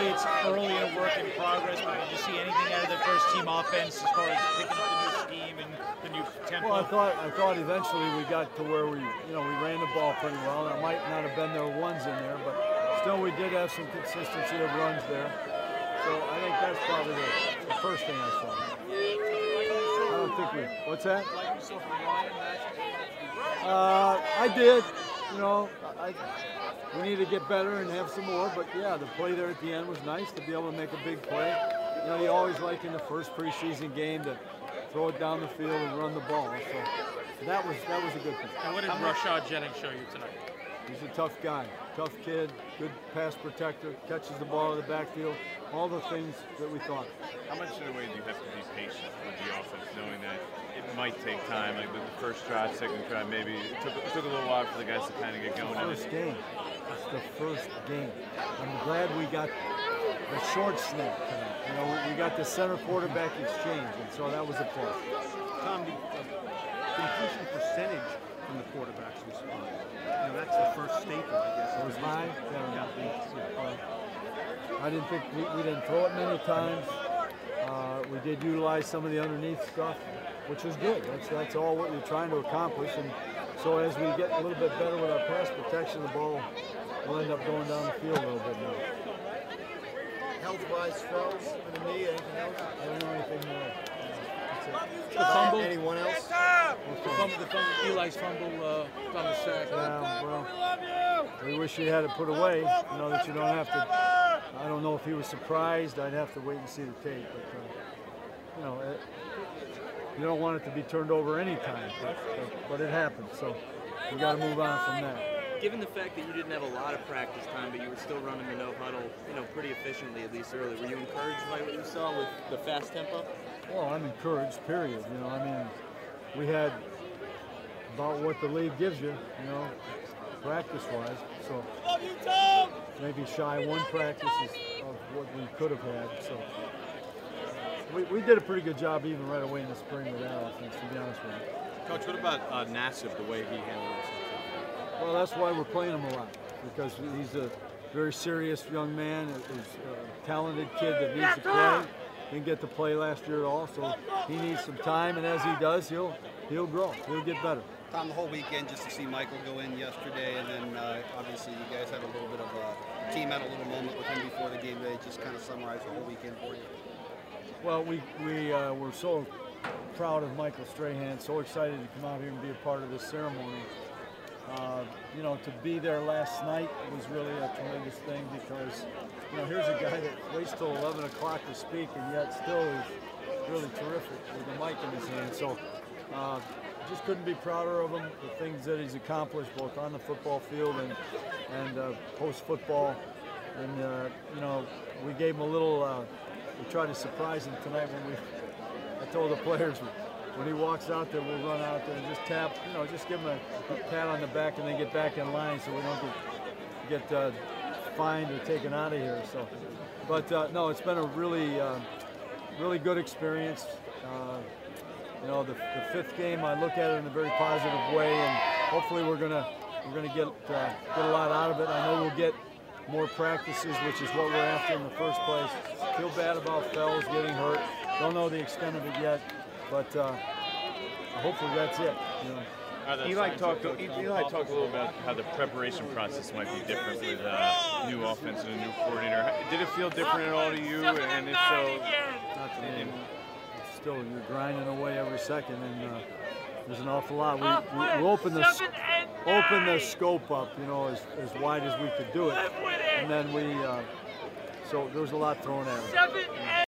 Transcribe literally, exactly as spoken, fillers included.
obviously it's early and a work in progress, but did you see anything out of the first team offense as far as picking up the new scheme and the new tempo? Well, I thought I thought eventually we got to where we, you know, we ran the ball pretty well. That might not have been their ones in there, but still we did have some consistency of runs there. So I think that's probably the, the first thing I saw. I don't think we. What's that? Uh, I did. You know, I, we need to get better and have some more. But yeah, the play there at the end was nice to be able to make a big play. You know, you always like in the first preseason game to throw it down the field and run the ball. So that was that was a good thing. And what did Rashad Jennings show you tonight? He's a tough guy, tough kid, good pass protector, catches the ball in the backfield, all the things that we thought. How much in a way do you have to be patient with the offense, knowing that it might take time, like with the first drive, second drive, maybe it took, it took a little while for the guys to kind of get going? It's the first game. It's the first game. I'm glad we got the short snap tonight. You know, we, we got the center quarterback exchange, and so that was a plus. Tom, the uh, completion percentage from the quarterbacks was high. You know, that's the first staple, I guess. It was high. Yeah. Yeah. I didn't think we, we didn't throw it many times. Uh, we did utilize some of the underneath stuff, which was good. That's that's all what you're trying to accomplish. And so as we get a little bit better with our pass protection, the ball will end up going down the field a little bit now. Health-wise, spells for the knee, anything else? I don't know anything more. The fumble. Anyone else? The fumble, the fumble, Eli's fumble uh, on the sack. Yeah, well, we wish you had it put away. You know that you don't have to. I don't know if he was surprised. I'd have to wait and see the tape. But uh, you know, it, you don't want it to be turned over any time. But, but, but it happened. So we got to move on from that. Given the fact that you didn't have a lot of practice time, but you were still running the no huddle, you know, pretty efficiently at least early, were you encouraged by what you saw with the fast tempo? Well, I'm encouraged, period. You know, I mean, we had about what the league gives you, you know, practice-wise. So maybe shy one practice of what we could have had. So we, we did a pretty good job even right away in the spring with that offense, to be honest with you. Coach, what about uh, Nassib, the way he handled himself? Well, that's why we're playing him a lot, because he's a very serious young man, he's a talented kid that needs to play. Didn't get to play last year at all, so he needs some time, and as he does, he'll he'll grow, he'll get better. Tom, the whole weekend, just to see Michael go in yesterday, and then uh, obviously you guys had a little bit of a team had a little moment with him before the game today. Just kind of summarize the whole weekend for you. Well, we we uh, were so proud of Michael Strahan, so excited to come out here and be a part of this ceremony. Uh, you know, to be there last night was really a tremendous thing, because, you know, here's a guy that waits till eleven o'clock to speak and yet still is really terrific with the mic in his hand. So uh, just couldn't be prouder of him, the things that he's accomplished both on the football field and, and uh, post-football. And, uh, you know, we gave him a little, uh, we tried to surprise him tonight when we, I told the players, when he walks out there, we'll run out there and just tap, you know, just give him a pat on the back and then get back in line so we don't get, get uh, fined or taken out of here. So, but uh, no, it's been a really, uh, really good experience. Uh, you know, the, the fifth game, I look at it in a very positive way, and hopefully we're gonna we're gonna get uh, get a lot out of it. I know we'll get more practices, which is what we're after in the first place. Feel bad about Fells getting hurt. Don't know the extent of it yet. But uh, hopefully that's it. You know. Eli talked. Eli talked a little about how the preparation process might be different with uh, new offense and a new coordinator. Did it feel different at all to you? And if so, not to me. It's still, you're grinding away every second, and uh, there's an awful lot. We, we, we open the open the scope up, you know, as, as wide as we could do it, and then we. Uh, so there was a lot thrown at us.